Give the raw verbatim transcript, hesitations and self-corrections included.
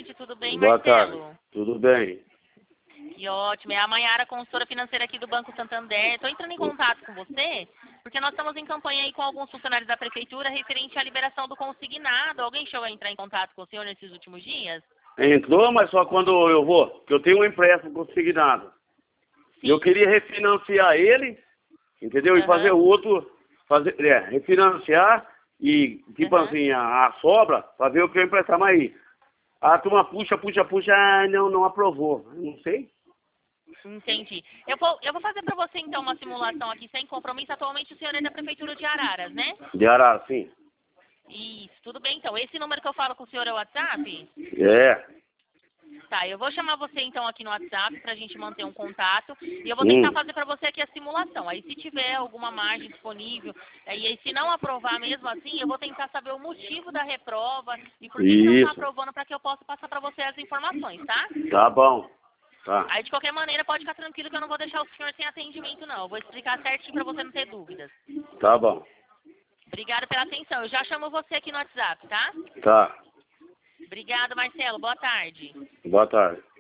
tarde, tudo bem, Boa Marcelo? tarde, tudo bem. Que ótimo, é a Maiara, consultora financeira aqui do Banco Santander. Estou entrando em contato com você, porque nós estamos em campanha aí com alguns funcionários da Prefeitura referente à liberação do consignado. Alguém chegou a entrar em contato com o senhor nesses últimos dias? Entrou, mas só quando eu vou, porque eu tenho um empréstimo consignado. E eu queria refinanciar ele, entendeu? Uhum. E fazer o outro, fazer, é, refinanciar e, tipo Uhum. assim, a, a sobra, para ver o que eu emprestar mais. A turma puxa, puxa, puxa, ah, não, não aprovou. Não sei. Entendi. Eu vou, eu vou fazer para você, então, uma simulação aqui sem compromisso. Atualmente o senhor é da Prefeitura de Araras, né? De Arara, sim. Isso, tudo bem, então. Esse número que eu falo com o senhor é o WhatsApp? É. Tá, eu vou chamar você então aqui no WhatsApp pra gente manter um contato e eu vou tentar Hum. fazer pra você aqui a simulação. Aí se tiver alguma margem disponível, aí aí, se não aprovar mesmo assim, eu vou tentar saber o motivo da reprova e por que, que não tá Isso. aprovando pra que eu possa passar pra você as informações, tá? Tá bom. Tá. Aí de qualquer maneira pode ficar tranquilo que eu não vou deixar o senhor sem atendimento não. Eu vou explicar certinho pra você não ter dúvidas. Tá bom. Obrigada pela atenção. Eu já chamo você aqui no WhatsApp, tá? Tá. Obrigado, Marcelo. Boa tarde. Boa tarde.